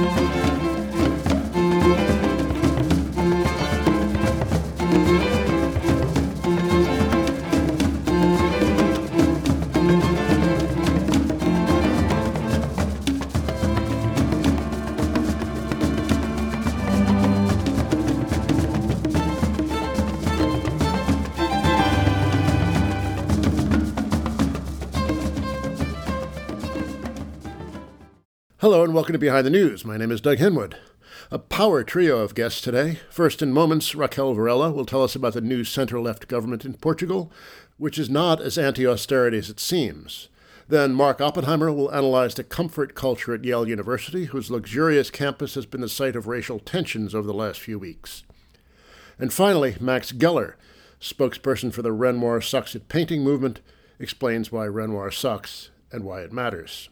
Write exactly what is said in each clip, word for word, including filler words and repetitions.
Hello and welcome to Behind the News. My name is Doug Henwood. A power trio of guests today. First in moments, Raquel Varela will tell us about the new center-left government in Portugal, which is not as anti-austerity as it seems. Then Mark Oppenheimer will analyze the comfort culture at Yale University, whose luxurious campus has been the site of racial tensions over the last few weeks. And finally, Max Geller, spokesperson for the Renoir Sucks at Painting movement, explains why Renoir sucks and why it matters.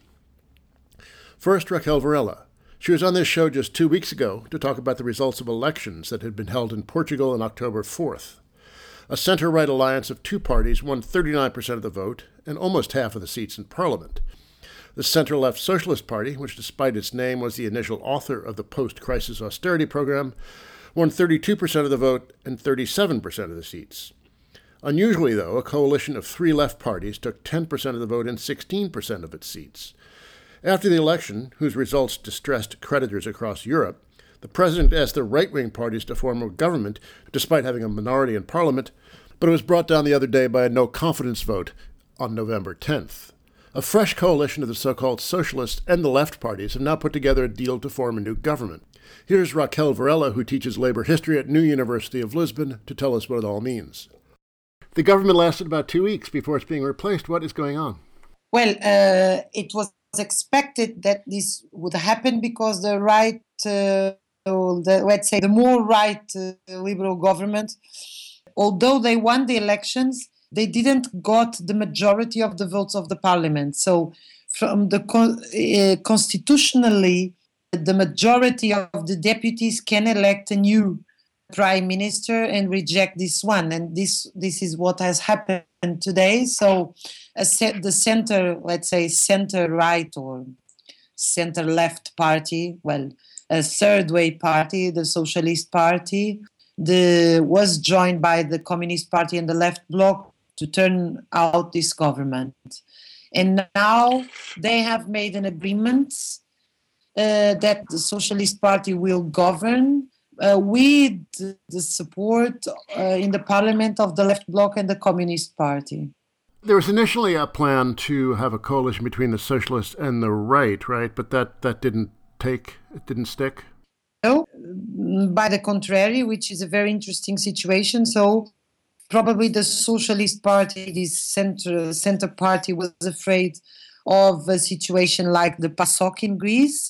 First, Raquel Varela. She was on this show just two weeks ago to talk about the results of elections that had been held in Portugal on October fourth. A center-right alliance of two parties won thirty-nine percent of the vote and almost half of the seats in parliament. The center-left Socialist Party, which despite its name was the initial author of the post-crisis austerity program, won thirty-two percent of the vote and thirty-seven percent of the seats. Unusually, though, a coalition of three left parties took ten percent of the vote and sixteen percent of its seats. After the election, whose results distressed creditors across Europe, the president asked the right-wing parties to form a government, despite having a minority in parliament, but it was brought down the other day by a no-confidence vote on November tenth. A fresh coalition of the so-called socialists and the left parties have now put together a deal to form a new government. Here's Raquel Varela, who teaches labor history at New University of Lisbon, to tell us what it all means. The government lasted about two weeks before it's being replaced. What is going on? Well, uh, it was expected that this would happen because the right, uh, the, let's say, the more right uh, liberal government, although they won the elections, they didn't got the majority of the votes of the parliament. So, from the uh, constitutionally, the majority of the deputies can elect a new prime minister and reject this one, and this this is what has happened today. So a set, the center, let's say center right or center left party, well, a third way party, the Socialist Party, the was joined by the Communist Party and the Left Bloc to turn out this government, and now they have made an agreement uh, that the Socialist Party will govern Uh, with the support uh, in the parliament of the Left Bloc and the Communist Party. There was initially a plan to have a coalition between the socialists and the right, right? But that, that didn't take, it didn't stick? No, by the contrary, which is a very interesting situation. So probably the Socialist Party, this center, center party, was afraid of a situation like the PASOK in Greece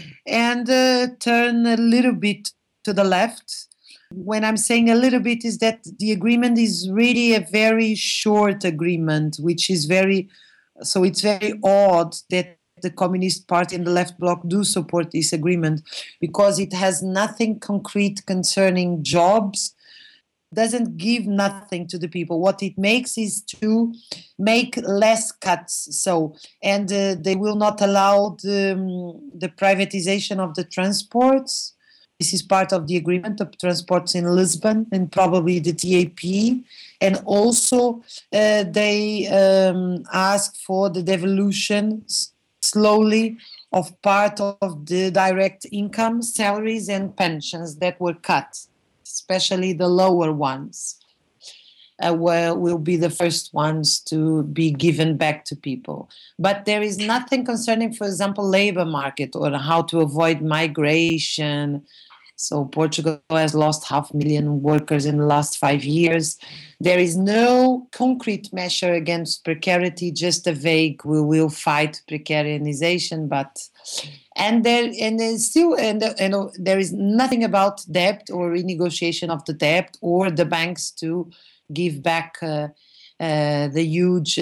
and uh, turned a little bit to the left. When I'm saying a little bit is that the agreement is really a very short agreement, which is very, so it's very odd that the Communist Party and the Left Bloc do support this agreement because it has nothing concrete concerning jobs, doesn't give nothing to the people. What it makes is to make less cuts. So, and uh, they will not allow the, um, the privatization of the transports. This is part of the agreement of transports in Lisbon and probably the T A P. And also uh, they um, ask for the devolution s- slowly of part of the direct income, salaries and pensions that were cut, especially the lower ones, uh, will, will be the first ones to be given back to people. But there is nothing concerning, for example, labor market or how to avoid migration. So Portugal has lost half a million workers in the last five years. There is no concrete measure against precarity, just a vague, we will fight precarization, but and there and there's still and, and there is nothing about debt or renegotiation of the debt or the banks to give back uh, uh, the huge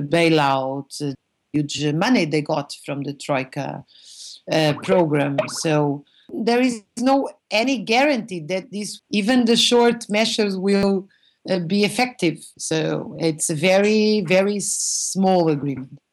bailout, uh, huge money they got from the Troika uh, program. So there is no any guarantee that this, even the short measures will uh, be effective. So it's a very, very small agreement.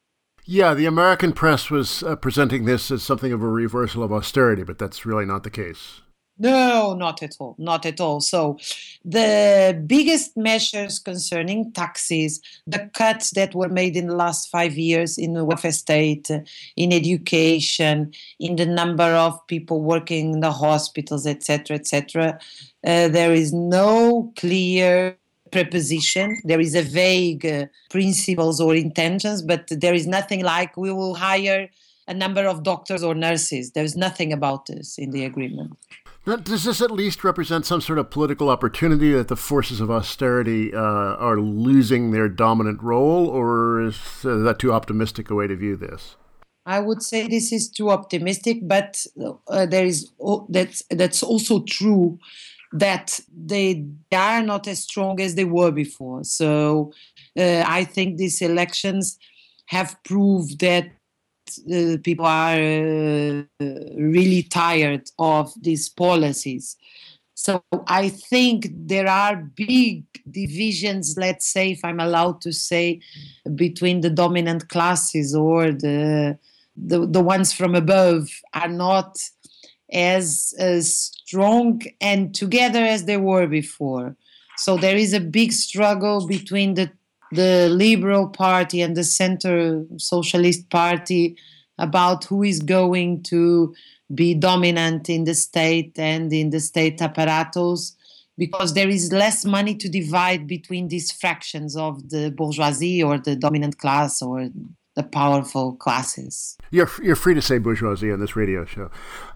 Yeah, the American press was uh, presenting this as something of a reversal of austerity, but that's really not the case. No, not at all. Not at all. So, the biggest measures concerning taxes, the cuts that were made in the last five years in the welfare state, uh, in education, in the number of people working in the hospitals, et cetera, et cetera. Uh, there is no clear preposition. There is a vague uh, principles or intentions, but there is nothing like we will hire a number of doctors or nurses. There is nothing about this in the agreement. Now, does this at least represent some sort of political opportunity that the forces of austerity uh, are losing their dominant role, or is uh, that too optimistic a way to view this? I would say this is too optimistic, but uh, there is that's that's also true that they are not as strong as they were before. So uh, I think these elections have proved that uh, people are uh, really tired of these policies. So I think there are big divisions, let's say, if I'm allowed to say, between the dominant classes or the the, the ones from above are not as, as strong and together as they were before. So there is a big struggle between the the Liberal Party and the Center Socialist Party about who is going to be dominant in the state and in the state apparatus, because there is less money to divide between these fractions of the bourgeoisie or the dominant class or the powerful classes. You're, you're free to say bourgeoisie on this radio show.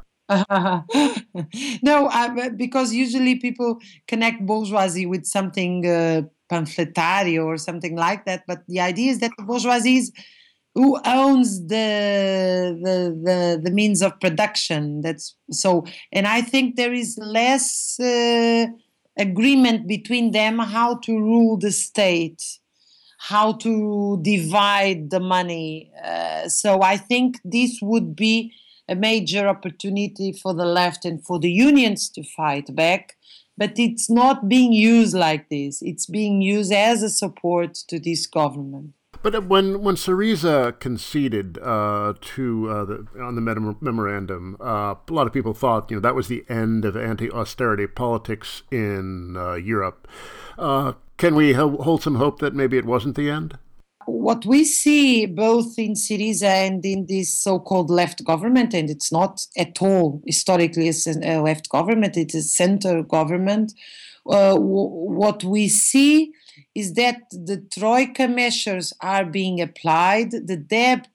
No, uh, because usually people connect bourgeoisie with something uh, pamphletary or something like that. But the idea is that the bourgeoisie is who owns the, the the the means of production. That's so, and I think there is less uh, agreement between them how to rule the state, how to divide the money. Uh, so I think this would be a major opportunity for the left and for the unions to fight back. But it's not being used like this. It's being used as a support to this government. But when when Syriza conceded uh, to uh, the, on the mem- memorandum, uh, a lot of people thought you know that was the end of anti-austerity politics in uh, Europe. Uh, can we ho- hold some hope that maybe it wasn't the end? What we see both in Syriza and in this so-called left government, and it's not at all historically a left government, it's a center government, uh, w- what we see is that the Troika measures are being applied, the debt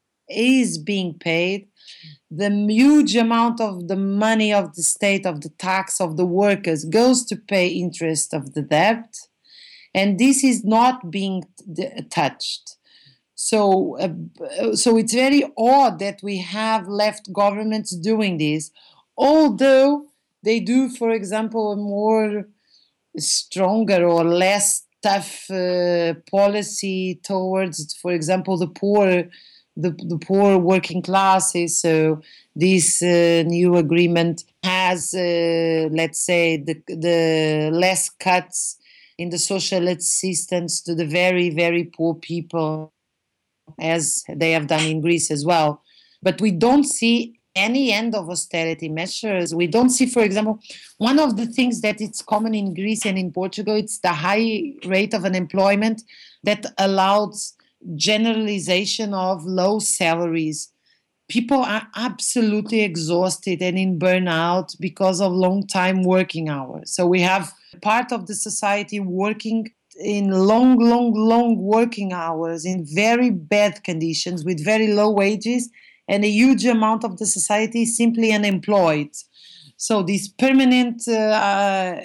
is being paid, the huge amount of the money of the state, of the tax of the workers goes to pay interest of the debt, and this is not being t- touched. So, uh, so it's very odd that we have left governments doing this, although they do, for example, a more stronger or less tough uh, policy towards, for example, the poor, the, the poor working classes. So this uh, new agreement has, uh, let's say, the the less cuts in the social assistance to the very, very poor people, as they have done in Greece as well. But we don't see any end of austerity measures. We don't see, for example, one of the things that it's common in Greece and in Portugal, it's the high rate of unemployment that allows generalization of low salaries. People are absolutely exhausted and in burnout because of long time working hours. So we have part of the society working in long, long, long working hours in very bad conditions with very low wages, and a huge amount of the society is simply unemployed. So this permanent uh, uh,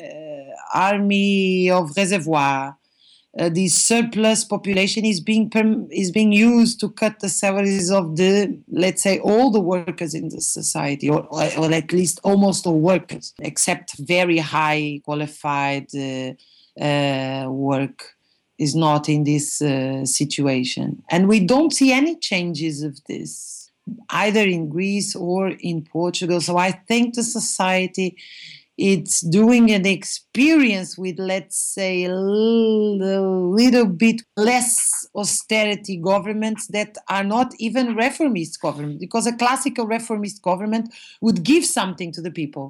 army of reservoir, uh, this surplus population is being perm- is being used to cut the salaries of the, let's say, all the workers in the society, or, or at least almost all workers, except very high qualified uh, uh, work is not in this uh, situation. And we don't see any changes of this, either in Greece or in Portugal. So I think the society it's doing an experience with, let's say, a little, little bit less austerity governments that are not even reformist government, because a classical reformist government would give something to the people.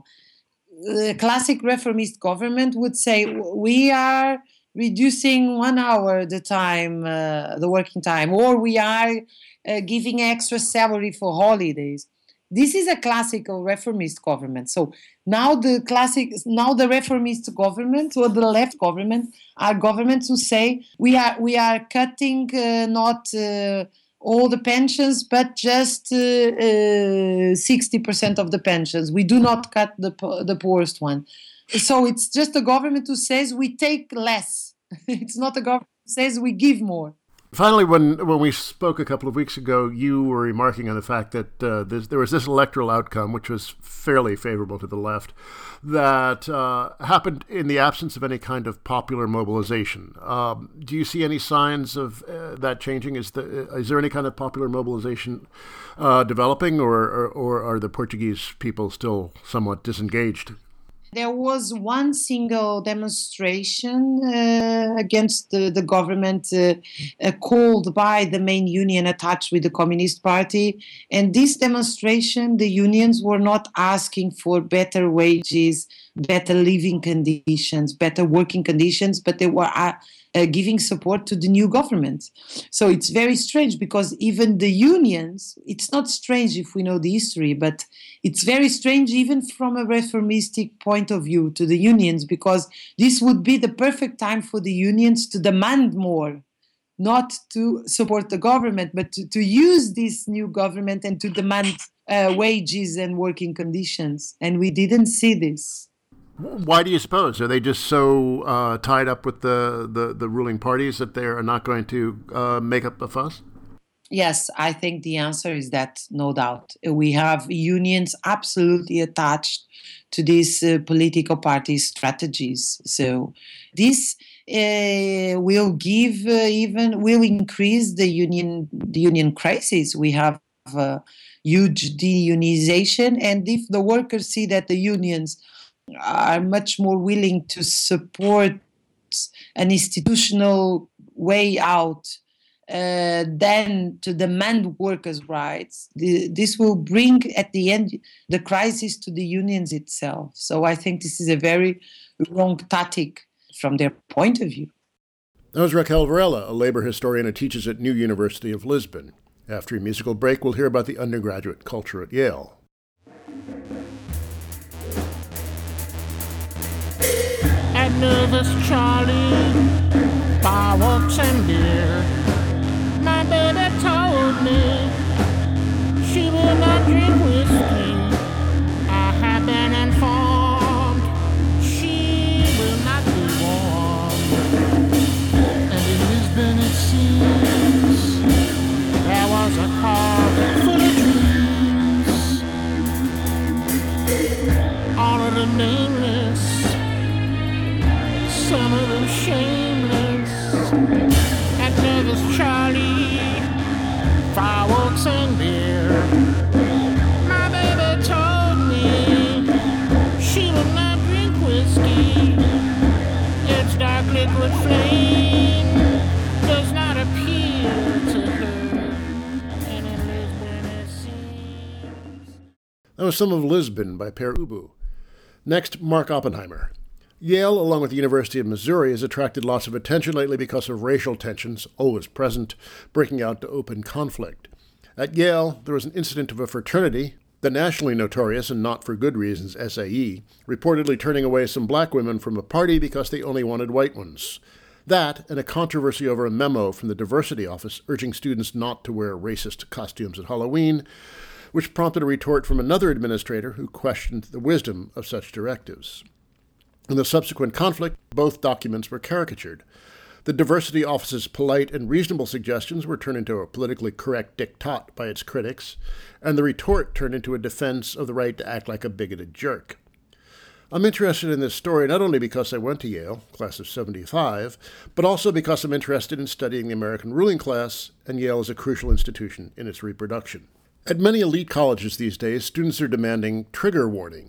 The classic reformist government would say, we are reducing one hour the time, uh, the working time, or we are uh, giving extra salary for holidays. This is a classical reformist government. So now the classic, now the reformist government or the left government are governments who say we are we are cutting uh, not uh, all the pensions, but just uh, uh, sixty percent of the pensions. We do not cut the the poorest one. So it's just a government who says we take less. It's not a government who says we give more. Finally, when when we spoke a couple of weeks ago, you were remarking on the fact that uh, there was this electoral outcome, which was fairly favorable to the left, that uh, happened in the absence of any kind of popular mobilization. Um, do you see any signs of uh, that changing? Is, the, is there any kind of popular mobilization uh, developing, or, or, or are the Portuguese people still somewhat disengaged? There was one single demonstration uh, against the, the government uh, uh, called by the main union attached with the Communist Party. And this demonstration, the unions were not asking for better wages, better living conditions, better working conditions, but they were uh, uh, giving support to the new government. So it's very strange, because even the unions, it's not strange if we know the history, but it's very strange even from a reformistic point of view to the unions, because this would be the perfect time for the unions to demand more, not to support the government, but to, to use this new government and to demand uh, wages and working conditions. And we didn't see this. Why do you suppose? Are they just so uh, tied up with the, the, the ruling parties that they are not going to uh, make up a fuss? Yes, I think the answer is that, no doubt. We have unions absolutely attached to these uh, political party strategies. So this uh, will give uh, even, will increase the union, the union crisis. We have a huge deunionization, and if the workers see that the unions are much more willing to support an institutional way out uh, than to demand workers' rights, the, this will bring at the end the crisis to the unions itself. So I think this is a very wrong tactic from their point of view. That was Raquel Varela, a labor historian who teaches at New University of Lisbon. After a musical break, we'll hear about the undergraduate culture at Yale. Nervous Charlie, fireworks and beer. My baby told me she will not drink whiskey. I have been informed she will not be warm. And in Lisbon it seems there was a car full of dreams. All of them nameless, some of them shameless. At Nervous Charlie, fireworks and beer. My baby told me she will not drink whiskey. Its dark liquid flame does not appeal to her. And in Lisbon it seems. That was some of Lisbon by Per Ubu. Next, Mark Oppenheimer. Yale, along with the University of Missouri, has attracted lots of attention lately because of racial tensions, always present, breaking out to open conflict. At Yale, there was an incident of a fraternity, the nationally notorious and not for good reasons S A E, reportedly turning away some black women from a party because they only wanted white ones. That, and a controversy over a memo from the diversity office urging students not to wear racist costumes at Halloween, which prompted a retort from another administrator who questioned the wisdom of such directives. In the subsequent conflict, both documents were caricatured. The diversity office's polite and reasonable suggestions were turned into a politically correct diktat by its critics, and the retort turned into a defense of the right to act like a bigoted jerk. I'm interested in this story not only because I went to Yale, class of seventy-five, but also because I'm interested in studying the American ruling class, and Yale is a crucial institution in its reproduction. At many elite colleges these days, students are demanding trigger warnings.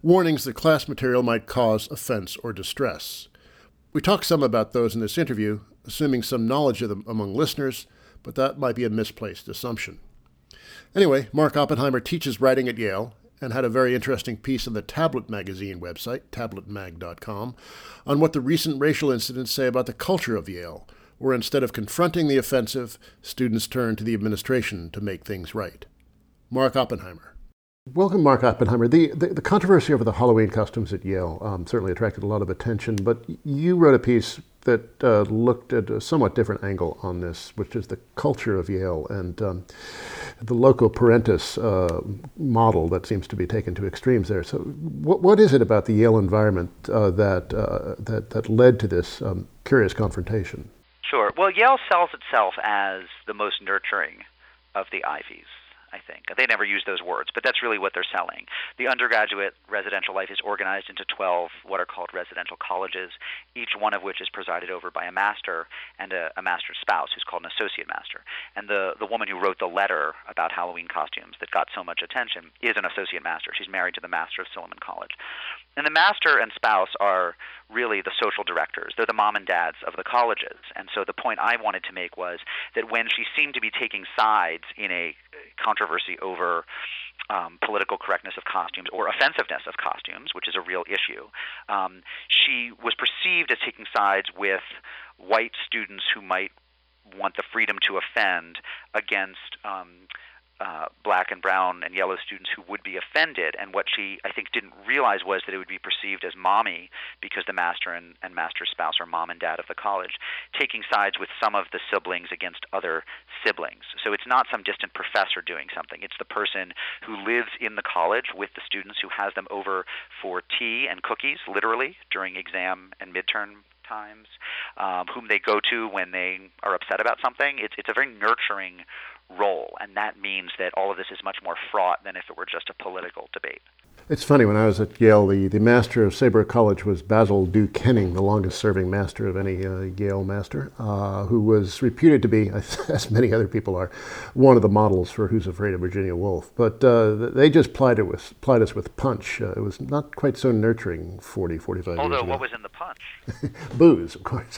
warnings that class material might cause offense or distress. We talk some about those in this interview, assuming some knowledge of them among listeners, but that might be a misplaced assumption. Anyway, Mark Oppenheimer teaches writing at Yale and had a very interesting piece on the Tablet magazine website, tablet mag dot com, on what the recent racial incidents say about the culture of Yale, where instead of confronting the offensive, students turn to the administration to make things right. Mark Oppenheimer. Welcome, Mark Oppenheimer. The, the, the controversy over the Halloween costumes at Yale um, certainly attracted a lot of attention, but you wrote a piece that uh, looked at a somewhat different angle on this, which is the culture of Yale and um, the loco parentis uh, model that seems to be taken to extremes there. So what, what is it about the Yale environment uh, that, uh, that, that led to this um, curious confrontation? Sure. Well, Yale sells itself as the most nurturing of the Ivies, I think. They never use those words, but that's really what they're selling. The undergraduate residential life is organized into twelve what are called residential colleges, each one of which is presided over by a master and a, a master's spouse who's called an associate master. And the, the woman who wrote the letter about Halloween costumes that got so much attention is an associate master. She's married to the master of Silliman College. And the master and spouse are really the social directors. They're the mom and dads of the colleges. And so the point I wanted to make was that when she seemed to be taking sides in a controversy over um, political correctness of costumes or offensiveness of costumes, which is a real issue, um, she was perceived as taking sides with white students who might want the freedom to offend against um, Uh, black and brown and yellow students who would be offended. And what she, I think, didn't realize was that it would be perceived as mommy, because the master and, and master's spouse are mom and dad of the college, taking sides with some of the siblings against other siblings. So it's not some distant professor doing something. It's the person who lives in the college with the students, who has them over for tea and cookies, literally, during exam and midterm times, um, whom they go to when they are upset about something. It's, it's a very nurturing role, and that means that all of this is much more fraught than if it were just a political debate. It's funny, when I was at Yale, the, the master of Saybrook College was Basil Duke Henning, the longest-serving master of any uh, Yale master, uh, who was reputed to be, as many other people are, one of the models for Who's Afraid of Virginia Woolf. But uh, they just plied, it with, plied us with punch. Uh, it was not quite so nurturing forty, forty-five Although, years ago. what was in the punch? Booze, of course.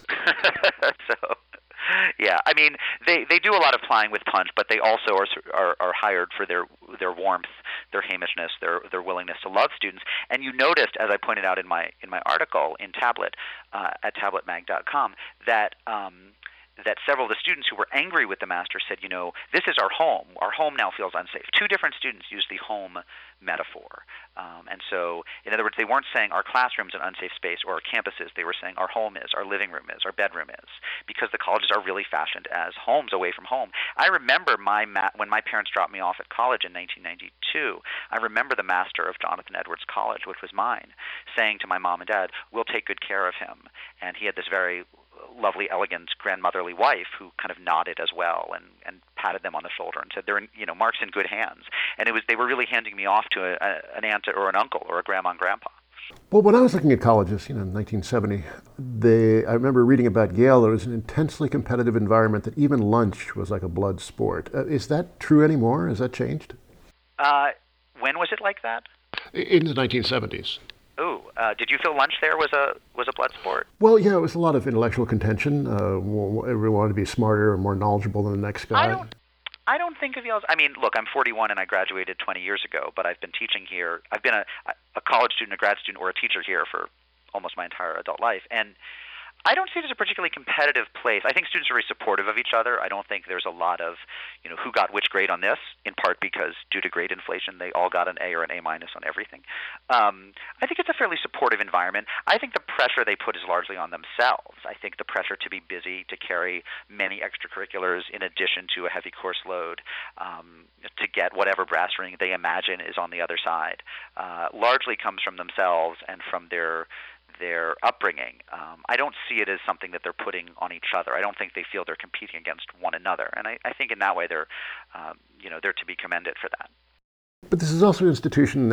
so... Yeah, I mean, they, they do a lot of plying with punch, but they also are, are are hired for their their warmth, their hamishness, their their willingness to love students. And you noticed, as I pointed out in my in my article in Tablet uh, at tablet mag dot com, that um, that several of the students who were angry with the master said, you know, this is our home. Our home now feels unsafe. Two different students used the home metaphor. Um, and so, in other words, they weren't saying our classroom's an unsafe space or our campuses. They were saying our home is, our living room is, our bedroom is, because the colleges are really fashioned as homes away from home. I remember my ma- when my parents dropped me off at college in nineteen ninety-two, I remember the master of Jonathan Edwards College, which was mine, saying to my mom and dad, we'll take good care of him. And he had this very lovely, elegant grandmotherly wife who kind of nodded as well and, and patted them on the shoulder and said, "They're in, you know, Mark's in good hands." And it was they were really handing me off to a, a, an aunt or an uncle or a grandma and grandpa. Well, when I was looking at colleges, you know, in nineteen seventy, they, I remember reading about Yale. There was an intensely competitive environment that even lunch was like a blood sport. Uh, is that true anymore? Has that changed? Uh, when was it like that? In the nineteen seventies. Ooh, uh, did you feel lunch there was a was a blood sport? Well, yeah, it was a lot of intellectual contention. Uh, everyone wanted to be smarter or more knowledgeable than the next guy. I don't, I don't think of Yale as, I mean, look, I'm forty-one and I graduated twenty years ago, but I've been teaching here. I've been a, a college student, a grad student, or a teacher here for almost my entire adult life. And I don't see it as a particularly competitive place. I think students are very supportive of each other. I don't think there's a lot of, you know, who got which grade on this, in part because due to grade inflation, they all got an A or an A minus on everything. Um, I think it's a fairly supportive environment. I think the pressure they put is largely on themselves. I think the pressure to be busy, to carry many extracurriculars in addition to a heavy course load, um, to get whatever brass ring they imagine is on the other side, uh, largely comes from themselves and from their their upbringing. Um, I don't see it as something that they're putting on each other. I don't think they feel they're competing against one another, and I, I think in that way they're, um, you know, they're to be commended for that. But this is also an institution that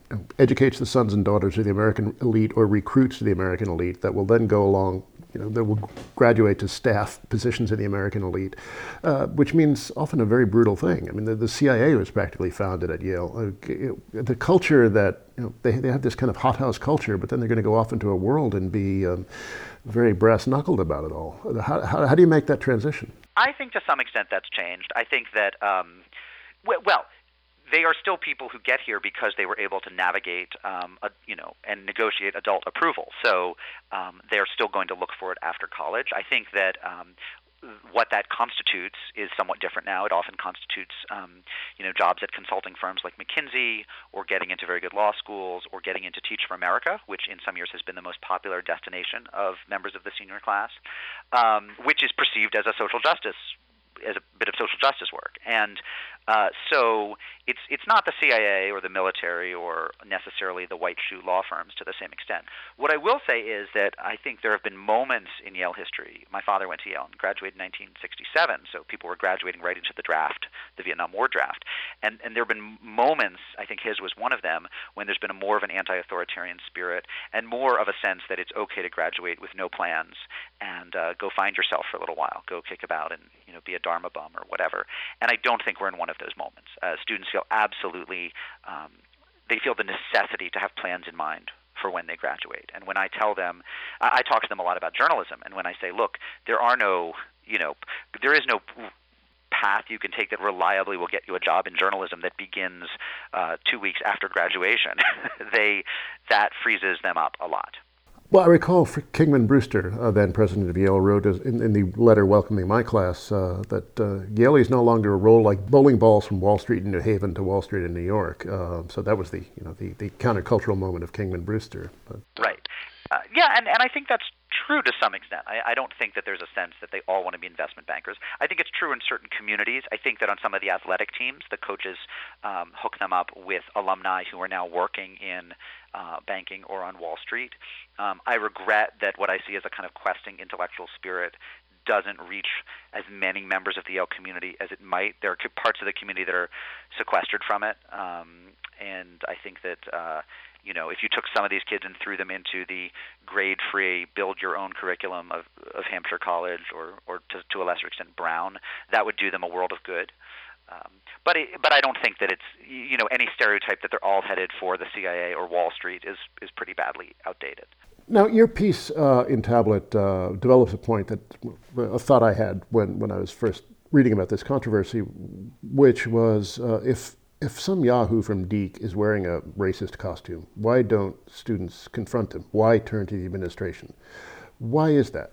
educates the sons and daughters of the American elite or recruits the American elite that will then go along, you know, that will graduate to staff positions in the American elite, uh, which means often a very brutal thing. I mean, the, the C I A was practically founded at Yale. Uh, it, the culture that, you know, they, they have this kind of hothouse culture, but then they're going to go off into a world and be um, very brass-knuckled about it all. How, how, how do you make that transition? I think to some extent that's changed. I think that, um, well, well they are still people who get here because they were able to navigate, um, a, you know, and negotiate adult approval. So um, they're still going to look for it after college. I think that um, what that constitutes is somewhat different now. It often constitutes, um, you know, jobs at consulting firms like McKinsey, or getting into very good law schools, or getting into Teach for America, which in some years has been the most popular destination of members of the senior class, um, which is perceived as a social justice as a bit of social justice work. And uh, so it's it's not the C I A or the military or necessarily the white shoe law firms to the same extent. What I will say is that I think there have been moments in Yale history. My father went to Yale and graduated in nineteen sixty-seven, so people were graduating right into the draft, the Vietnam War draft. And, and there have been moments, I think his was one of them, when there's been a more of an anti-authoritarian spirit and more of a sense that it's okay to graduate with no plans and uh, go find yourself for a little while, go kick about and, you know, be a Dharma bum or whatever. And I don't think we're in one of those moments. Uh, students feel absolutely, um, they feel the necessity to have plans in mind for when they graduate. And when I tell them, I, I talk to them a lot about journalism, and when I say, look, there are no, you know, there is no path you can take that reliably will get you a job in journalism that begins uh, two weeks after graduation, they, that freezes them up a lot. Well, I recall Kingman Brewster, uh, then president of Yale, wrote in, in the letter welcoming my class uh, that uh, Yale is no longer a roll like bowling balls from Wall Street in New Haven to Wall Street in New York. Uh, so that was the, you know, the, the countercultural moment of Kingman Brewster. But, right. Uh, yeah, and, and I think that's true to some extent. I, I don't think that there's a sense that they all want to be investment bankers. I think it's true in certain communities. I think that on some of the athletic teams, the coaches um, hook them up with alumni who are now working in uh, banking or on Wall Street. Um, I regret that what I see as a kind of questing intellectual spirit doesn't reach as many members of the Yale community as it might. There are parts of the community that are sequestered from it, um, and I think that uh, you know, if you took some of these kids and threw them into the grade-free, build-your-own curriculum of, of Hampshire College or, or to, to a lesser extent Brown, that would do them a world of good. Um, but it, but I don't think that it's, you know, any stereotype that they're all headed for the C I A or Wall Street is, is pretty badly outdated. Now, your piece uh, in Tablet uh, develops a point that a thought I had when, when I was first reading about this controversy, which was uh, if If some yahoo from Deke is wearing a racist costume, why don't students confront him? Why turn to the administration? Why is that?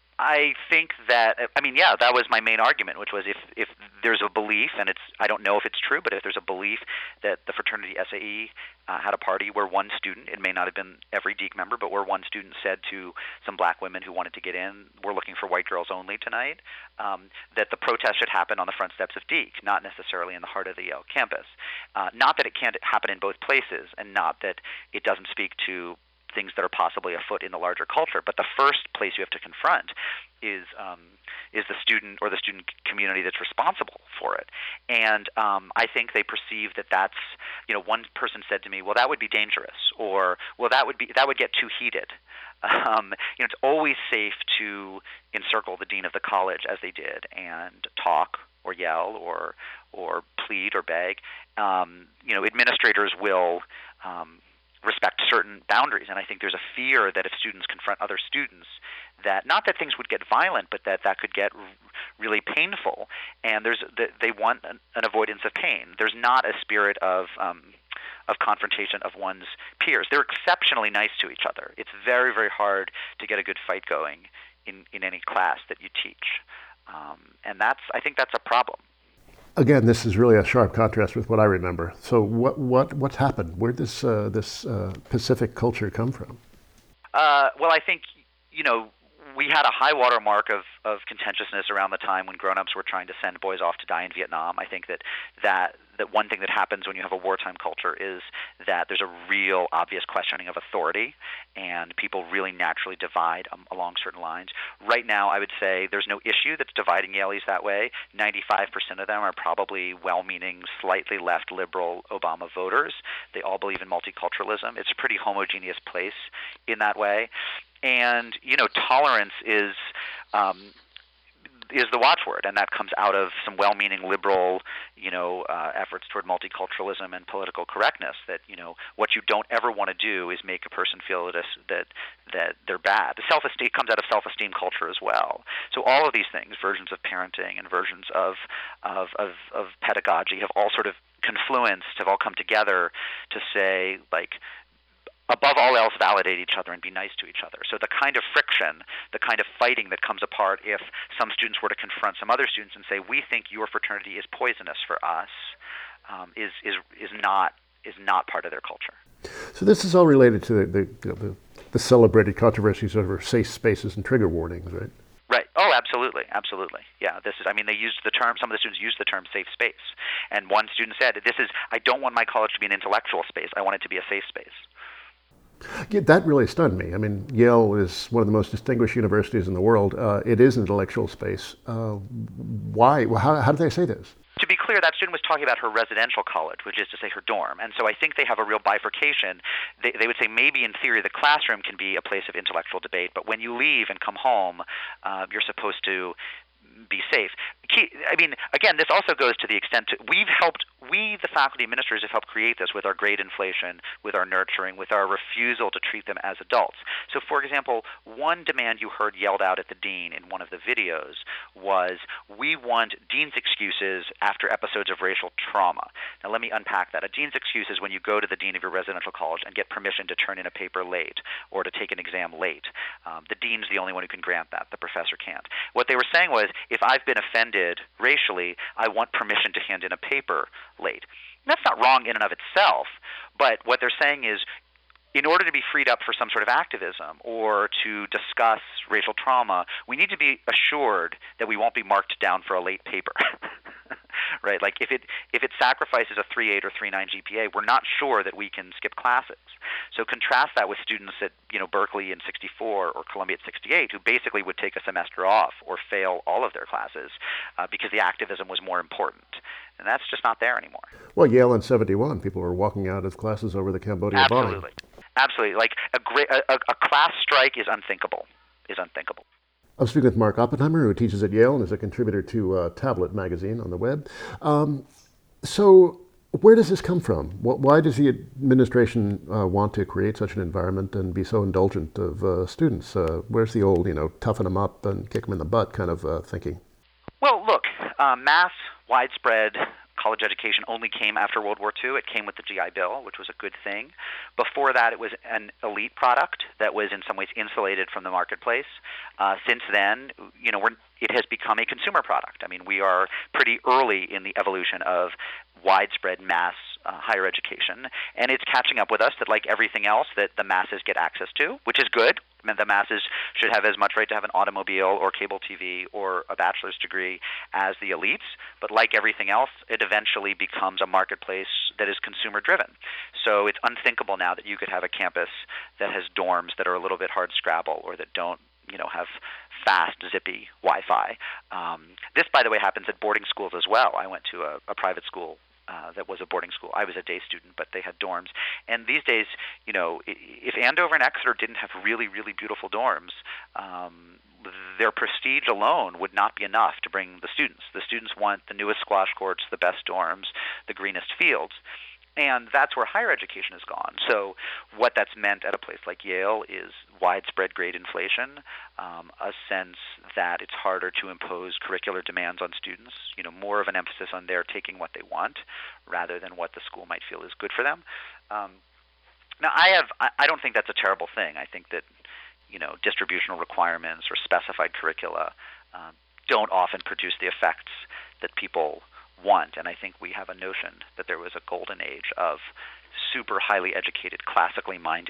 I think that, I mean, yeah, that was my main argument, which was if, if there's a belief, and it's, I don't know if it's true, but if there's a belief that the fraternity S A E uh, had a party where one student, it may not have been every Deke member, but where one student said to some black women who wanted to get in, we're looking for white girls only tonight, um, that the protest should happen on the front steps of Deke, not necessarily in the heart of the Yale campus. Uh, not that it can't happen in both places, and not that it doesn't speak to things that are possibly afoot in the larger culture. But the first place you have to confront is um, is the student or the student community that's responsible for it. And um, I think they perceive that that's, you know, one person said to me, well, that would be dangerous, or, well, that would be that would get too heated. Um, you know, it's always safe to encircle the dean of the college, as they did, and talk or yell or or plead or beg. Um, you know, administrators will Um, respect certain boundaries, and I think there's a fear that if students confront other students, that not that things would get violent, but that that could get r- really painful. And there's that they want an, an avoidance of pain. There's not a spirit of um, of confrontation of one's peers. They're exceptionally nice to each other. It's very, very hard to get a good fight going in, in any class that you teach, um, and that's I think that's a problem. Again, this is really a sharp contrast with what I remember. So what what what's happened? Where did this uh, this uh, Pacific culture come from? Uh, well, I think, you know, we had a high water mark of, of contentiousness around the time when grown-ups were trying to send boys off to die in Vietnam. I think that, that that one thing that happens when you have a wartime culture is that there's a real obvious questioning of authority, and people really naturally divide um, along certain lines. Right now, I would say there's no issue that's dividing Yaleys that way. ninety-five percent of them are probably well-meaning, slightly left liberal Obama voters. They all believe in multiculturalism. It's a pretty homogeneous place in that way. And, you know, tolerance is um, is the watchword, and that comes out of some well-meaning liberal, you know, uh, efforts toward multiculturalism and political correctness. That, you know, what you don't ever want to do is make a person feel that that that they're bad. The self-esteem comes out of self-esteem culture as well. So all of these things, versions of parenting and versions of of of, of pedagogy, have all sort of confluenced, have all come together to say, like, above all else, validate each other and be nice to each other. So the kind of friction, the kind of fighting that comes apart if some students were to confront some other students and say, we think your fraternity is poisonous for us, um, is, is, is, not, is not part of their culture. So this is all related to the, the, the, the celebrated controversies over safe spaces and trigger warnings, right? Right. Oh, absolutely, absolutely. Yeah. This is. I mean, they used the term. Some of the students used the term "safe space," and one student said, "This is. I don't want my college to be an intellectual space. I want it to be a safe space." Yeah, that really stunned me. I mean, Yale is one of the most distinguished universities in the world. Uh, it is an intellectual space. Uh, why? Well, how, how did they say this? To be clear, that student was talking about her residential college, which is to say her dorm. And so I think they have a real bifurcation. They, they would say maybe in theory the classroom can be a place of intellectual debate, but when you leave and come home, uh, you're supposed to be safe. I mean, again, this also goes to the extent to, we've helped, we, the faculty administrators, have helped create this with our grade inflation, with our nurturing, with our refusal to treat them as adults. So, for example, one demand you heard yelled out at the dean in one of the videos was, we want dean's excuses after episodes of racial trauma. Now, let me unpack that. A dean's excuse is when you go to the dean of your residential college and get permission to turn in a paper late or to take an exam late. Um, the dean's the only one who can grant that. The professor can't. What they were saying was, if I've been offended racially, I want permission to hand in a paper late. And that's not wrong in and of itself, but what they're saying is, in order to be freed up for some sort of activism or to discuss racial trauma, we need to be assured that we won't be marked down for a late paper. Right? Like if it if it sacrifices a three point eight or three point nine G P A, we're not sure that we can skip classes. So contrast that with students at, you know, Berkeley in sixty-four or Columbia at sixty-eight, who basically would take a semester off or fail all of their classes uh, because the activism was more important. And that's just not there anymore. Well, Yale in seventy-one, people were walking out of classes over the Cambodia bombing. Absolutely. Absolutely. Like a, great, a, a class strike is unthinkable, is unthinkable. I'm speaking with Mark Oppenheimer, who teaches at Yale and is a contributor to uh, Tablet magazine on the web. Um, so where does this come from? Why does the administration uh, want to create such an environment and be so indulgent of uh, students? Uh, where's the old, you know, toughen them up and kick them in the butt kind of uh, thinking? Well, look, uh, mass, widespread college education only came after World War Two. It came with the G I Bill, which was a good thing. Before that, it was an elite product that was in some ways insulated from the marketplace. Uh, since then, you know, we're, it has become a consumer product. I mean, we are pretty early in the evolution of widespread mass uh, higher education, and it's catching up with us that, like everything else, that the masses get access to, which is good. I mean, the masses should have as much right to have an automobile or cable T V or a bachelor's degree as the elites. But like everything else, it eventually becomes a marketplace that is consumer-driven. So it's unthinkable now that you could have a campus that has dorms that are a little bit hard scrabble or that don't, you know, have fast, zippy Wi-Fi. Um, this, by the way, happens at boarding schools as well. I went to a, a private school Uh, that was a boarding school. I was a day student, but they had dorms. And these days, you know, if Andover and Exeter didn't have really, really beautiful dorms, um, their prestige alone would not be enough to bring the students. The students want the newest squash courts, the best dorms, the greenest fields. And that's where higher education has gone. So what that's meant at a place like Yale is widespread grade inflation, um, a sense that it's harder to impose curricular demands on students, you know, more of an emphasis on their taking what they want rather than what the school might feel is good for them. Um, now, I have I, I don't think that's a terrible thing. I think that, you know, distributional requirements or specified curricula uh, don't often produce the effects that people want, and I think we have a notion that there was a golden age of super highly educated, classically minded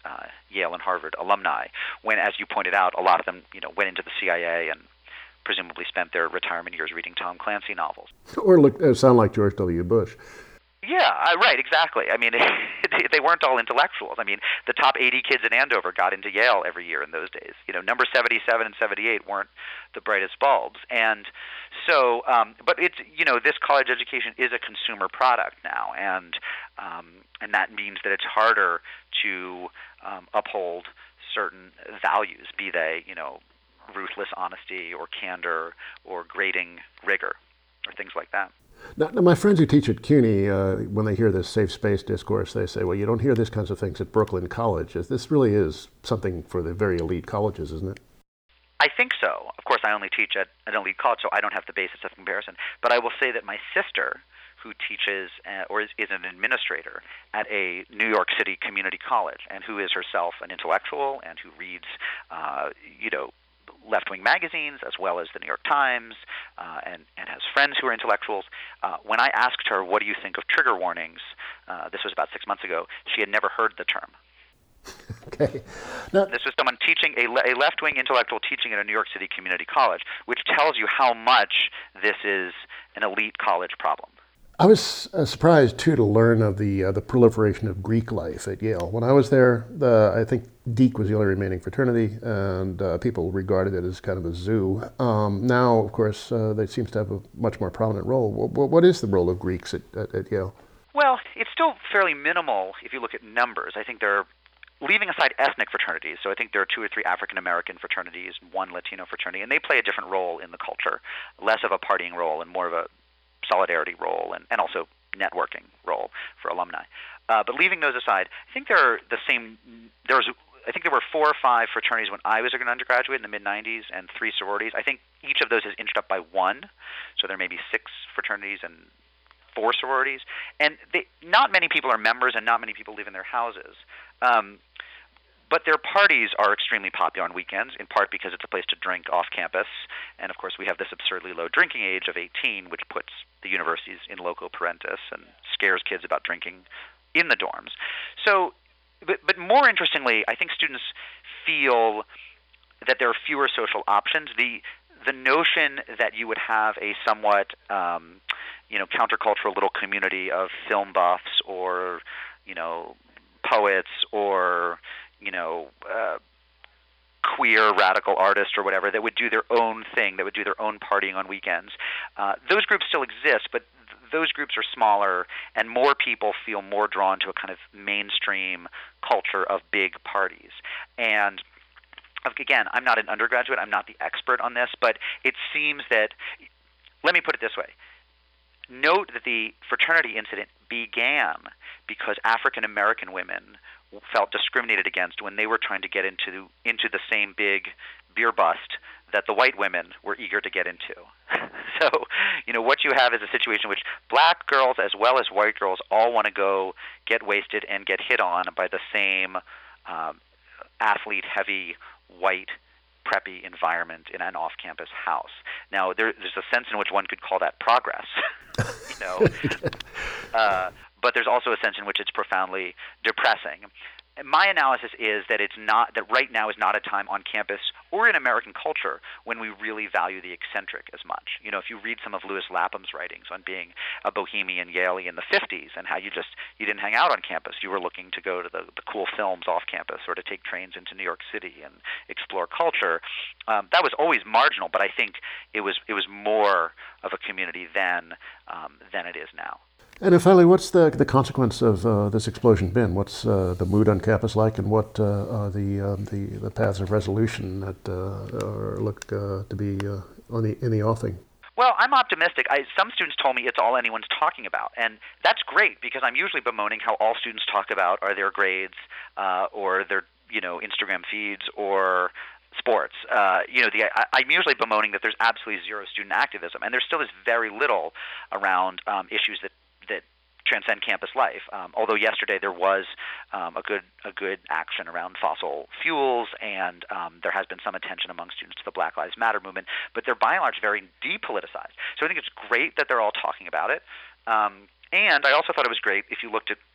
uh, Yale and Harvard alumni, when, as you pointed out, a lot of them, you know, went into the C I A and presumably spent their retirement years reading Tom Clancy novels. Or look, uh, sound like George W. Bush. Yeah, uh, right, exactly. I mean, they, they weren't all intellectuals. I mean, the top eighty kids in Andover got into Yale every year in those days. You know, number seventy-seven and seventy-eight weren't the brightest bulbs. And so, um, but it's, you know, this college education is a consumer product now, and um, and that means that it's harder to um, uphold certain values, be they, you know, ruthless honesty or candor or grating rigor or things like that. Now, now my friends who teach at CUNY, uh, when they hear this safe space discourse, they say, well, you don't hear this kinds of things at Brooklyn College. This really is something for the very elite colleges, isn't it? I think so. Of course, I only teach at an elite college, so I don't have the basis of comparison. But I will say that my sister, who teaches uh, or is, is an administrator at a New York City community college, and who is herself an intellectual and who reads, uh, you know, left-wing magazines as well as the New York Times, uh, and, and has friends who are intellectuals. Uh, when I asked her, what do you think of trigger warnings, uh, this was about six months ago, she had never heard the term. Okay. Now, this was someone teaching, a, a left-wing intellectual teaching at a New York City community college, which tells you how much this is an elite college problem. I was uh, surprised, too, to learn of the uh, the proliferation of Greek life at Yale. When I was there, the, I think Deke was the only remaining fraternity, and uh, people regarded it as kind of a zoo. Um, now, of course, uh, they seem to have a much more prominent role. What, what is the role of Greeks at, at, at Yale? Well, it's still fairly minimal if you look at numbers. I think there are, leaving aside ethnic fraternities, so I think there are two or three African-American fraternities, one Latino fraternity, and they play a different role in the culture, less of a partying role and more of a solidarity role and, and also networking role for alumni. Uh, but leaving those aside, I think there are the same, there's, I think there were four or five fraternities when I was an undergraduate in the mid nineties and three sororities. I think each of those has inched up by one, so there may be six fraternities and four sororities. And they, not many people are members and not many people live in their houses. Um, But their parties are extremely popular on weekends, in part because it's a place to drink off campus. And, of course, we have this absurdly low drinking age of eighteen, which puts the universities in loco parentis and scares kids about drinking in the dorms. So, but, but more interestingly, I think students feel that there are fewer social options. The the notion that you would have a somewhat, um, you know, countercultural little community of film buffs or, you know, poets or you know, uh, queer radical artists or whatever that would do their own thing, that would do their own partying on weekends. Uh, those groups still exist, but th- those groups are smaller, and more people feel more drawn to a kind of mainstream culture of big parties. And again, I'm not an undergraduate, I'm not the expert on this, but it seems that, let me put it this way, note that the fraternity incident began because African American women felt discriminated against when they were trying to get into into the same big beer bust that the white women were eager to get into. So, you know, what you have is a situation in which black girls as well as white girls all want to go get wasted and get hit on by the same um, athlete-heavy white preppy environment in an off-campus house. Now, there, there's a sense in which one could call that progress, you know, uh, but there's also a sense in which it's profoundly depressing. My analysis is that it's not that right now is not a time on campus or in American culture when we really value the eccentric as much. You know, if you read some of Lewis Lapham's writings on being a bohemian Yalie in the fifties and how you just you didn't hang out on campus, you were looking to go to the, the cool films off campus or to take trains into New York City and explore culture, um, that was always marginal. But I think it was it was more of a community then um, than it is now. And finally, what's the the consequence of uh, this explosion been? What's uh, the mood on campus like, and what uh, are the, uh, the the paths of resolution that uh, are, look uh, to be uh, on the in the offing? Well, I'm optimistic. I, some students told me it's all anyone's talking about, and that's great because I'm usually bemoaning how all students talk about are their grades uh, or their you know Instagram feeds or sports. Uh, you know, the, I, I'm usually bemoaning that there's absolutely zero student activism, and there still is very little around um, issues that that transcend campus life. Um, although yesterday there was um, a good a good action around fossil fuels, and um, there has been some attention among students to the Black Lives Matter movement, but they're by and large very depoliticized. So I think it's great that they're all talking about it. Um, and I also thought it was great if you looked at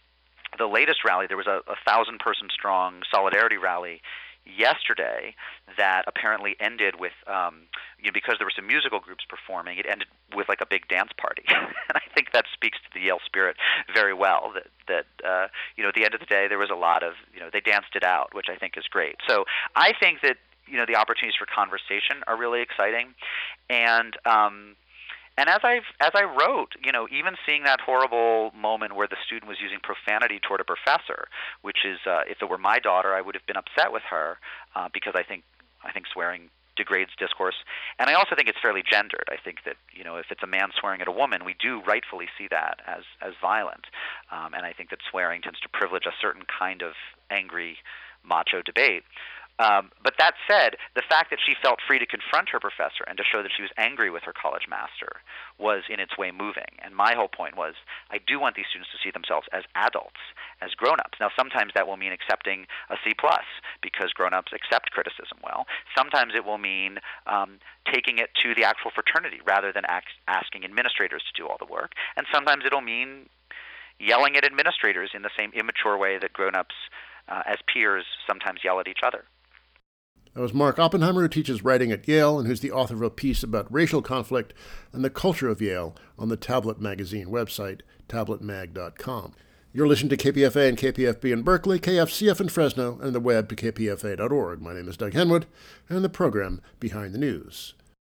the latest rally, there was a, a thousand-person strong solidarity rally yesterday that apparently ended with, um, you know, because there were some musical groups performing, it ended with like a big dance party. And I think that speaks to the Yale spirit very well, that, that uh, you know, at the end of the day, there was a lot of, you know, they danced it out, which I think is great. So I think that, you know, the opportunities for conversation are really exciting. And, um, And as I as I wrote, you know, even seeing that horrible moment where the student was using profanity toward a professor, which is, uh, if it were my daughter, I would have been upset with her uh, because I think I think swearing degrades discourse, and I also think it's fairly gendered. I think that, you know, if it's a man swearing at a woman, we do rightfully see that as as violent, um, and I think that swearing tends to privilege a certain kind of angry, macho debate. Um, but that said, the fact that she felt free to confront her professor and to show that she was angry with her college master was in its way moving. And my whole point was, I do want these students to see themselves as adults, as grown-ups. Now, sometimes that will mean accepting a C plus because grown-ups accept criticism well. Sometimes it will mean um, taking it to the actual fraternity rather than act- asking administrators to do all the work. And sometimes it'll mean yelling at administrators in the same immature way that grown-ups, uh, as peers, sometimes yell at each other. That was Mark Oppenheimer, who teaches writing at Yale and who's the author of a piece about racial conflict and the culture of Yale on the Tablet Magazine website, tablet mag dot com. You're listening to K P F A and K P F B in Berkeley, K F C F in Fresno, and the web to k p f a dot org. My name is Doug Henwood, and the program Behind the News.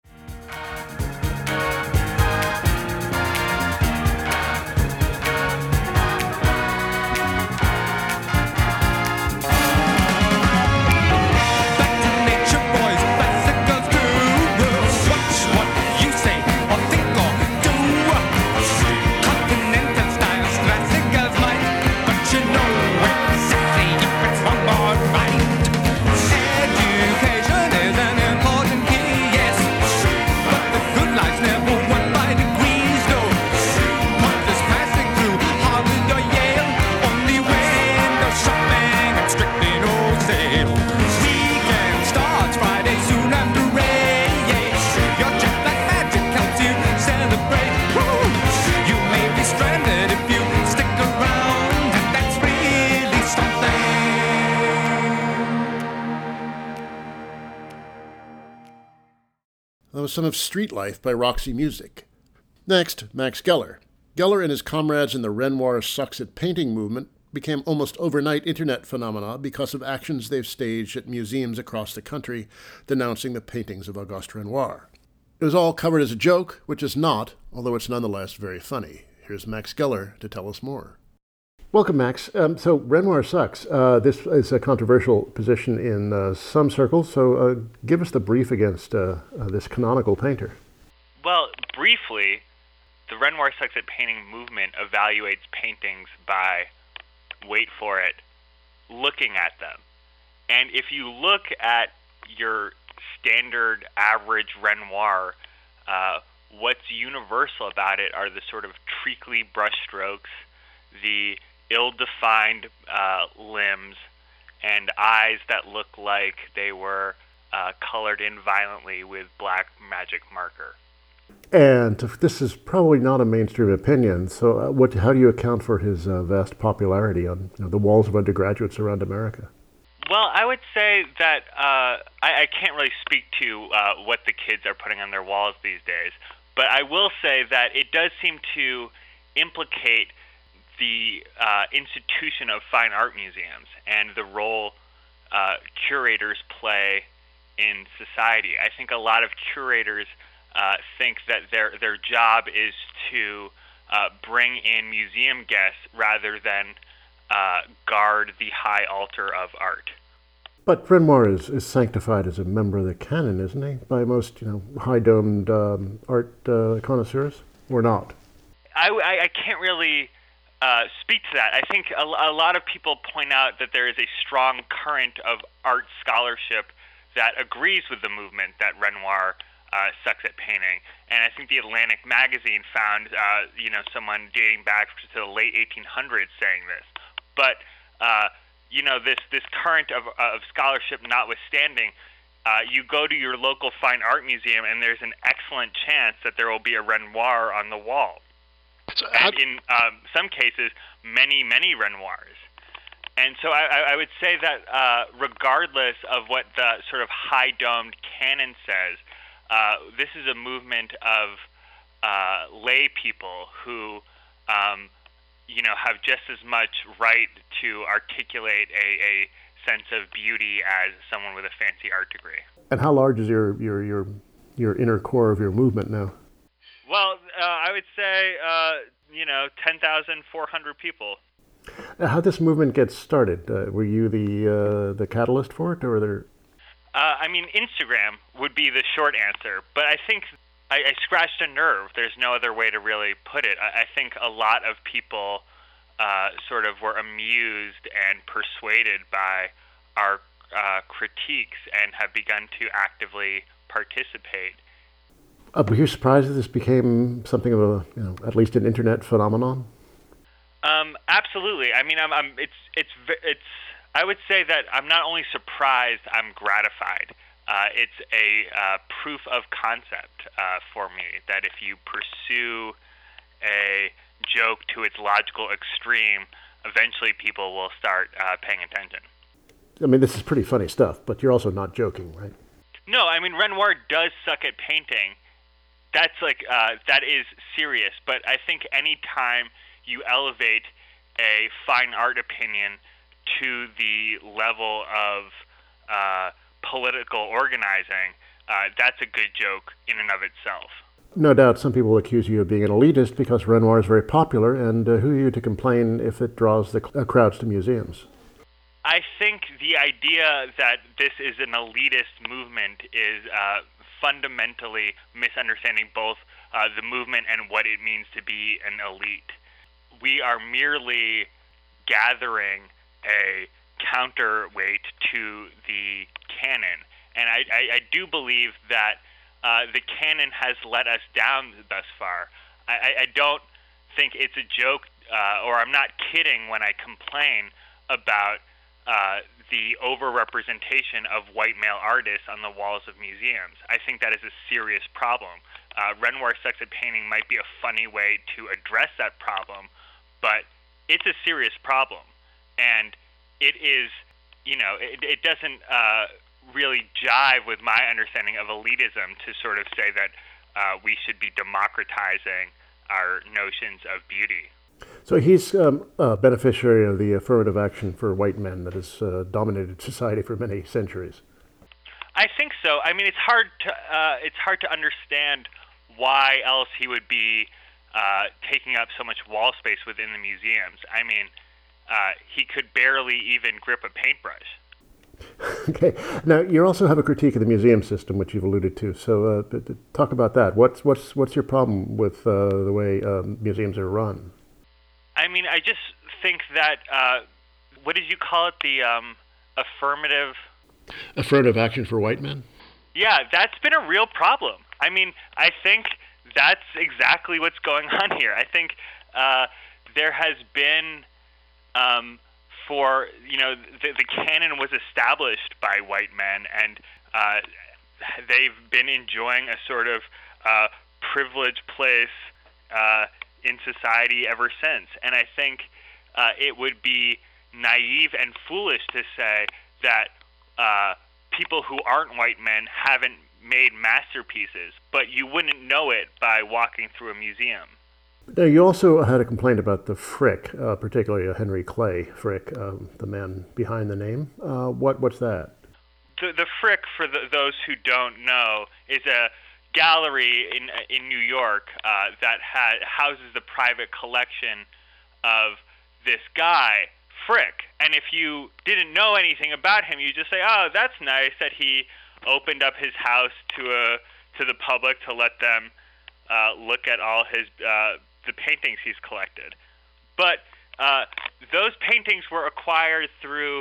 That was some of Street Life by Roxy Music. Next, Max Geller. Geller and his comrades in the Renoir Sucks at Painting movement became almost overnight internet phenomena because of actions they've staged at museums across the country denouncing the paintings of Auguste Renoir. It was all covered as a joke, which is not, although it's nonetheless very funny. Here's Max Geller to tell us more. Welcome, Max. Um, so Renoir sucks. Uh, this is a controversial position in uh, some circles, so uh, give us the brief against uh, uh, this canonical painter. Well, briefly, the Renoir Sucks at Painting movement evaluates paintings by, wait for it, looking at them. And if you look at your standard average Renoir, uh, what's universal about it are the sort of treacly brushstrokes, the ill-defined uh, limbs, and eyes that look like they were uh, colored in violently with black magic marker. And this is probably not a mainstream opinion, so uh, what? How do you account for his uh, vast popularity on you know, the walls of undergraduates around America? Well, I would say that uh, I, I can't really speak to uh, what the kids are putting on their walls these days, but I will say that it does seem to implicate the uh, institution of fine art museums and the role uh, curators play in society. I think a lot of curators uh, think that their their job is to uh, bring in museum guests rather than uh, guard the high altar of art. But Renoir is, is sanctified as a member of the canon, isn't he? By most, you know, high-domed um, art uh, connoisseurs, or not? I, I, I can't really Uh, speak to that. I think a, a lot of people point out that there is a strong current of art scholarship that agrees with the movement that Renoir uh, sucks at painting. And I think the Atlantic magazine found, uh, you know, someone dating back to the late eighteen hundreds saying this. But, uh, you know, this, this current of, of scholarship notwithstanding, uh, you go to your local fine art museum and there's an excellent chance that there will be a Renoir on the wall. So how, and in um, some cases, many, many Renoirs. And so I, I would say that uh, regardless of what the sort of high-domed canon says, uh, this is a movement of uh, lay people who, um, you know, have just as much right to articulate a, a sense of beauty as someone with a fancy art degree. And how large is your your your, your inner core of your movement now? Well, uh, I would say, uh, you know, ten thousand four hundred people. How did this movement get started? Uh, were you the uh, the catalyst for it, or were there? Uh, I mean, Instagram would be the short answer, but I think I, I scratched a nerve. There's no other way to really put it. I, I think a lot of people uh, sort of were amused and persuaded by our uh, critiques and have begun to actively participate. Uh, were you surprised that this became something of a, you know, at least an internet phenomenon? Um, absolutely. I mean, I'm, I'm, it's, it's, it's, I would say that I'm not only surprised, I'm gratified. Uh, it's a uh, proof of concept uh, for me that if you pursue a joke to its logical extreme, eventually people will start uh, paying attention. I mean, this is pretty funny stuff, but you're also not joking, right? No, I mean, Renoir does suck at painting. That's like, uh, that is serious, but I think any time you elevate a fine art opinion to the level of uh, political organizing, uh, that's a good joke in and of itself. No doubt some people accuse you of being an elitist because Renoir is very popular, and uh, who are you to complain if it draws the uh, crowds to museums? I think the idea that this is an elitist movement is uh, fundamentally misunderstanding both uh, the movement and what it means to be an elite. We are merely gathering a counterweight to the canon. And I, I, I do believe that uh, the canon has let us down thus far. I, I, I don't think it's a joke, uh, or I'm not kidding when I complain about uh, the overrepresentation of white male artists on the walls of museums. I think that is a serious problem. Uh, Renoir sucks at painting might be a funny way to address that problem, but it's a serious problem, and it is, you know, it, it doesn't uh, really jive with my understanding of elitism to sort of say that uh, we should be democratizing our notions of beauty. So he's um, a beneficiary of the affirmative action for white men that has uh, dominated society for many centuries. I think so. I mean, it's hard to uh, it's hard to understand why else he would be uh, taking up so much wall space within the museums. I mean, uh, he could barely even grip a paintbrush. Okay. Now, you also have a critique of the museum system, which you've alluded to. So, uh, talk about that. What's what's what's your problem with uh, the way um, museums are run? I mean, I just think that uh, what did you call it? The um, affirmative. Affirmative action for white men? Yeah, that's been a real problem. I mean, I think that's exactly what's going on here. I think uh, there has been, um, for, you know, the, the canon was established by white men, and uh, they've been enjoying a sort of uh, privileged place uh, in society ever since. And I think uh, it would be naive and foolish to say that Uh, people who aren't white men haven't made masterpieces, but you wouldn't know it by walking through a museum. Now, you also had a complaint about the Frick, uh, particularly Henry Clay Frick, um, the man behind the name. Uh, what what's that? The, the Frick, for the, those who don't know, is a gallery in in New York uh, that ha- houses the private collection of this guy, Frick. And if you didn't know anything about him, you just say, "Oh, that's nice that he opened up his house to a to the public to let them uh, look at all his uh, the paintings he's collected." But uh, those paintings were acquired through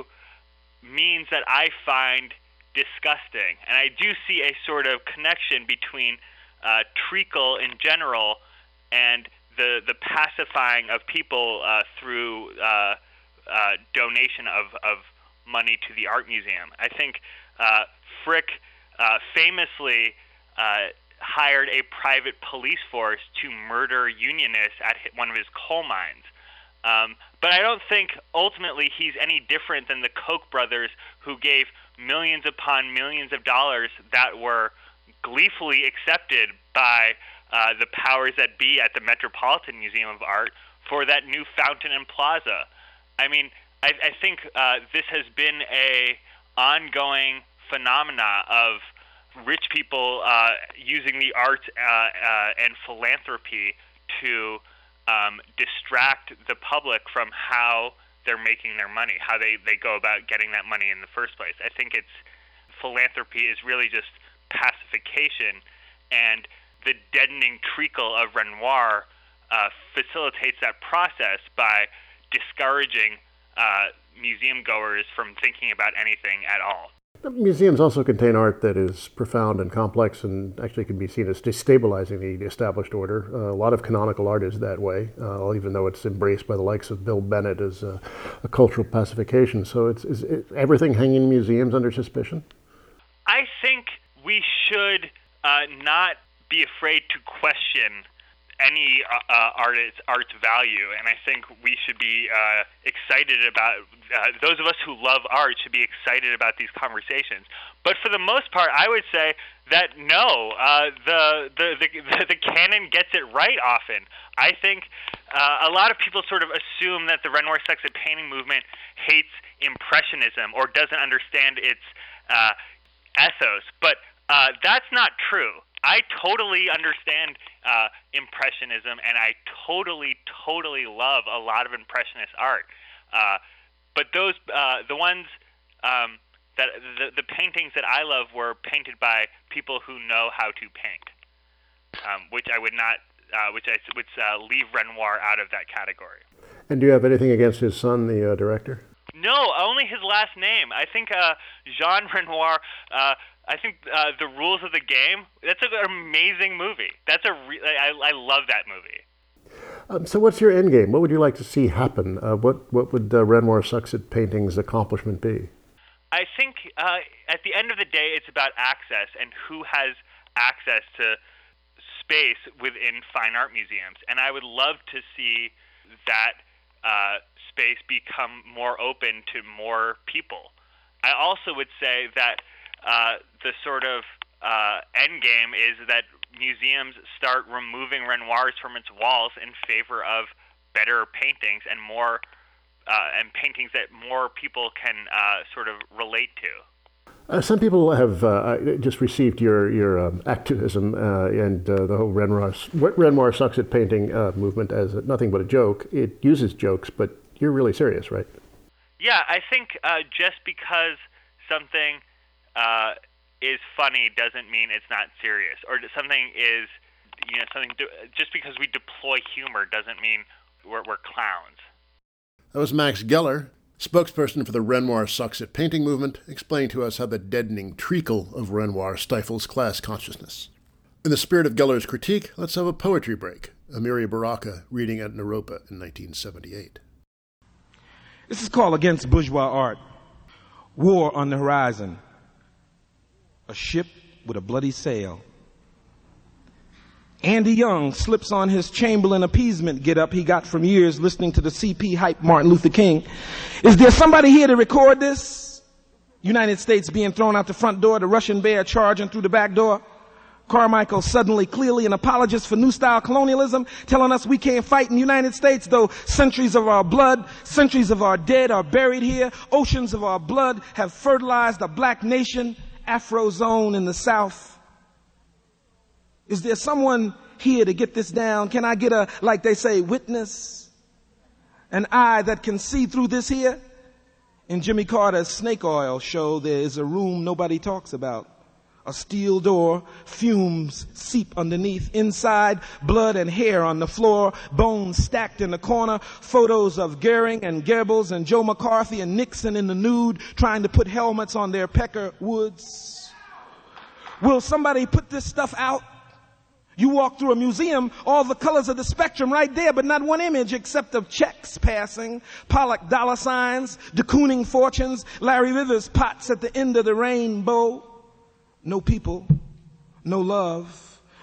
means that I find disgusting, and I do see a sort of connection between uh, treacle in general and the the pacifying of people uh, through uh, Uh, donation of, of money to the art museum. I think uh, Frick uh, famously uh, hired a private police force to murder unionists at one of his coal mines. Um, but I don't think ultimately he's any different than the Koch brothers, who gave millions upon millions of dollars that were gleefully accepted by uh, the powers that be at the Metropolitan Museum of Art for that new fountain and plaza. I mean, I, I think uh, this has been a ongoing phenomena of rich people uh, using the arts uh, uh, and philanthropy to um, distract the public from how they're making their money, how they, they go about getting that money in the first place. I think it's philanthropy is really just pacification, and the deadening treacle of Renoir uh, facilitates that process by discouraging uh, museum goers from thinking about anything at all. Museums also contain art that is profound and complex and actually can be seen as destabilizing the established order. Uh, a lot of canonical art is that way, uh, even though it's embraced by the likes of Bill Bennett as a, a cultural pacification. So it's, is it, everything hanging in museums under suspicion? I think we should uh, not be afraid to question any uh, artist, art's value, and I think we should be uh, excited about, uh, those of us who love art should be excited about these conversations. But for the most part, I would say that no, uh, the, the, the, the canon gets it right often. I think uh, a lot of people sort of assume that the Renoir Succeed painting movement hates Impressionism or doesn't understand its uh, ethos, but uh, that's not true. I totally understand uh, Impressionism, and I totally, totally love a lot of Impressionist art. Uh, but those, uh, the ones um, that the, the paintings that I love were painted by people who know how to paint, um, which I would not, uh, which I would uh, leave Renoir out of that category. And do you have anything against his son, the uh, director? No, only his last name. I think uh, Jean Renoir. Uh, I think uh, The Rules of the Game, that's an amazing movie. That's a re- I, I love that movie. Um, so what's your end game? What would you like to see happen? Uh, what what would uh, Renoir Succeed painting's accomplishment be? I think uh, at the end of the day, it's about access and who has access to space within fine art museums. And I would love to see that uh, space become more open to more people. I also would say that Uh, the sort of uh, end game is that museums start removing Renoirs from its walls in favor of better paintings and more uh, and paintings that more people can uh, sort of relate to. Uh, some people have uh, just received your your um, activism uh, and uh, the whole Renoir Renoir Succeed painting uh, movement as nothing but a joke. It uses jokes, but you're really serious, right? Yeah, I think uh, just because something Uh, is funny doesn't mean it's not serious, or something is, you know, something. Just because we deploy humor doesn't mean we're, we're clowns. That was Max Geller, spokesperson for the Renoir Succeed painting movement, explaining to us how the deadening treacle of Renoir stifles class consciousness. In the spirit of Geller's critique, let's have a poetry break. Amiri Baraka reading at Naropa in nineteen seventy-eight. This is called Against Bourgeois Art. War on the horizon. A ship with a bloody sail. Andy Young slips on his Chamberlain appeasement get up he got from years listening to the C P hype Martin Luther King. Is there somebody here to record this? United States being thrown out the front door, the Russian bear charging through the back door. Carmichael suddenly clearly an apologist for new style colonialism, telling us we can't fight in the United States, though centuries of our blood, centuries of our dead are buried here. Oceans of our blood have fertilized a black nation. Afrozone in the South. Is there someone here to get this down? Can I get a, like they say, witness? An eye that can see through this here? In Jimmy Carter's Snake Oil show, there is a room nobody talks about. A steel door, fumes seep underneath. Inside, blood and hair on the floor, bones stacked in the corner, photos of Goering and Goebbels and Joe McCarthy and Nixon in the nude, trying to put helmets on their pecker woods. Will somebody put this stuff out? You walk through a museum, all the colors of the spectrum right there, but not one image except of checks passing, Pollock dollar signs, de Kooning fortunes, Larry Rivers pots at the end of the rainbow. No people, no love,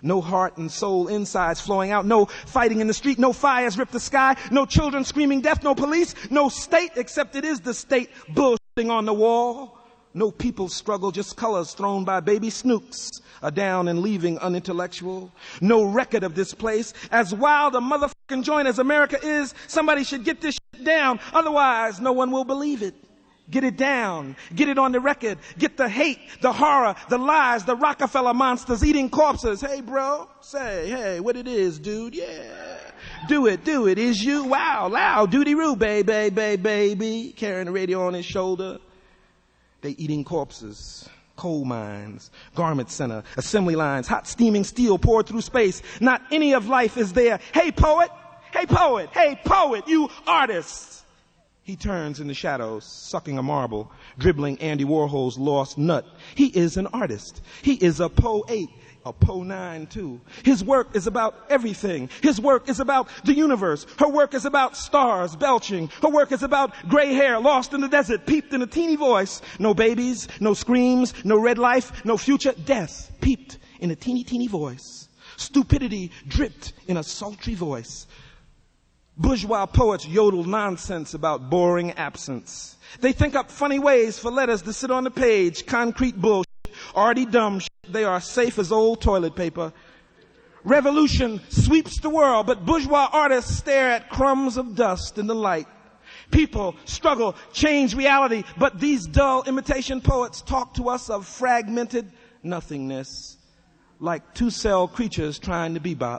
No heart and soul insides flowing out. No fighting in the street. No fires rip the sky. No children screaming death. No police. No state, except it is the state bullshitting on the wall. No people struggle, just colors thrown by baby snooks, a down and leaving unintellectual. No record of this place. As wild a motherfucking joint as America is, somebody should get this shit down. Otherwise, no one will believe it. Get it down. Get it on the record. Get the hate, the horror, the lies, the Rockefeller monsters eating corpses. Hey, bro, say, hey, what it is, dude? Yeah. Do it, do it. Is you? Wow, loud, doody-roo, baby, baby, baby. Carrying the radio on his shoulder. They eating corpses, coal mines, garment center, assembly lines, hot steaming steel poured through space. Not any of life is there. Hey, poet. Hey, poet. Hey, poet, you artist. He turns in the shadows, sucking a marble, dribbling Andy Warhol's lost nut. He is an artist. He is a poet. A Po nine too. His work is about everything. His work is about the universe. Her work is about stars belching. Her work is about gray hair lost in the desert, peeped in a teeny voice. No babies, no screams, no red life, no future. Death peeped in a teeny, teeny voice. Stupidity dripped in a sultry voice. Bourgeois poets yodel nonsense about boring absence. They think up funny ways for letters to sit on the page. Concrete bullshit. Already dumb shit. They are safe as old toilet paper. Revolution sweeps the world, but bourgeois artists stare at crumbs of dust in the light. People struggle, change reality, but these dull imitation poets talk to us of fragmented nothingness, like two-cell creatures trying to bebop.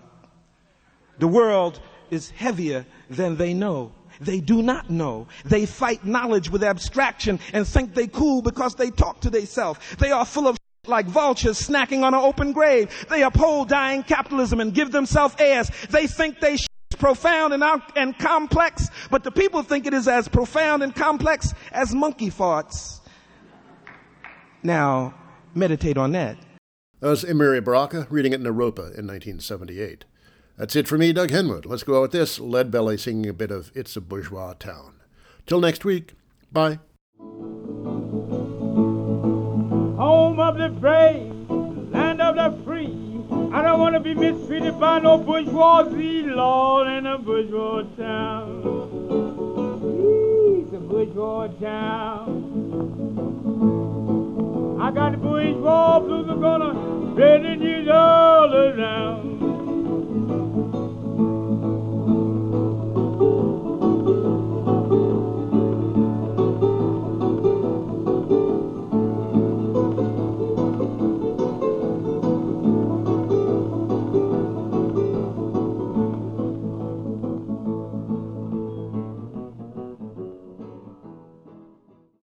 The world is heavier than they know. They do not know. They fight knowledge with abstraction and think they cool because they talk to theyself. They are full of like vultures snacking on an open grave. They uphold dying capitalism and give themselves airs. They think they sh- is profound and, and complex, but the people think it is as profound and complex as monkey farts. Now, meditate on that. That was Amiri Baraka reading it in Europa in nineteen seventy-eight. That's it for me, Doug Henwood. Let's go out with this, Lead Belly singing a bit of It's a Bourgeois Town. Till next week, bye. Home of the brave, land of the free. I don't want to be mistreated by no bourgeoisie, Lord, in a bourgeois town. It's a bourgeois town. I got the bourgeois blues, I'm gonna spread it all around.